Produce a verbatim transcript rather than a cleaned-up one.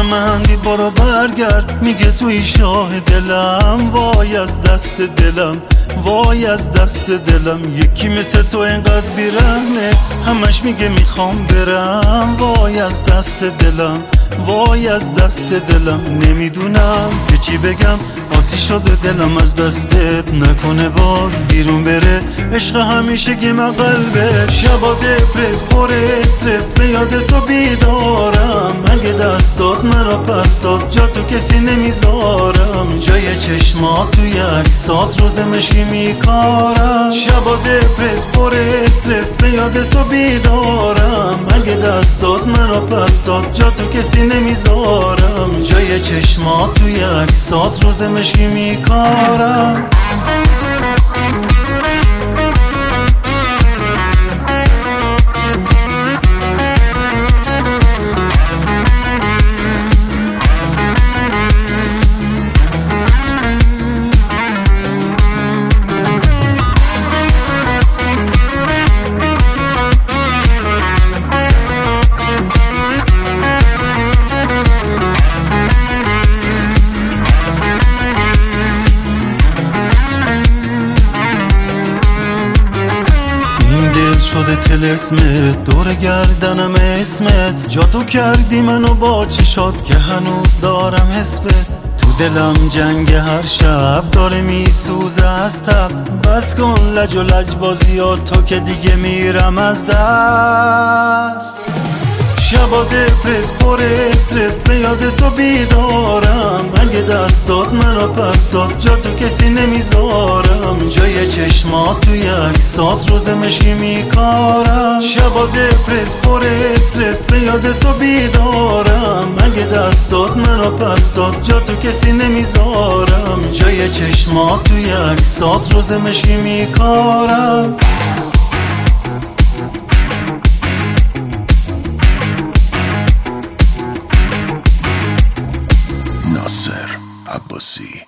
من بی برو برگرد، میگه توی شاه دلم، وای از دست دلم، وای از دست دلم. یکی مثل تو اینقدر بیرحمه، همش میگه میخوام برم، وای از دست دلم، وای از دست دلم. نمیدونم که چی بگم، آسی شده دلم از دستت، نکنه باز بیرون بره. عشق همیشه گم قلبه، شبا دپرس پر استرس، به یاد تو بیدارم. اگه دستات مرا پس داد، جا تو کسی نمیذارم. جای چشمات توی عکسات روز مشکی میکارم. شبا دپرس پر استرس، به یاد تو بیدارم. اگه دستات مرا پس داد، جا تو کسی نمیذارم. جای چشمات توی عکسات روز مشکی میکارم. شده طلسمت، دور گردنم اسمت، جادو کردی منو با چشات که هنوز دارم حسبت. تو دلم جنگ هر شب داره میسوزه از تب، بس کن لج و لج بازیات تو که دیگه میرم از دست. شبا دپرس پر استرس، به یاد تو بیدارم. اگه دستات منو پس داد، جا تو کسی نمیذارم. جای چشمات توی عکسات روز مشکی میکارم. شبا دپرس پر استرس، به یاد تو بیدارم. اگه دستات منو پس داد، جا تو کسی نمیذارم. جای چشمات توی عکسات روز مشکی میکارم. ناصر عباسی.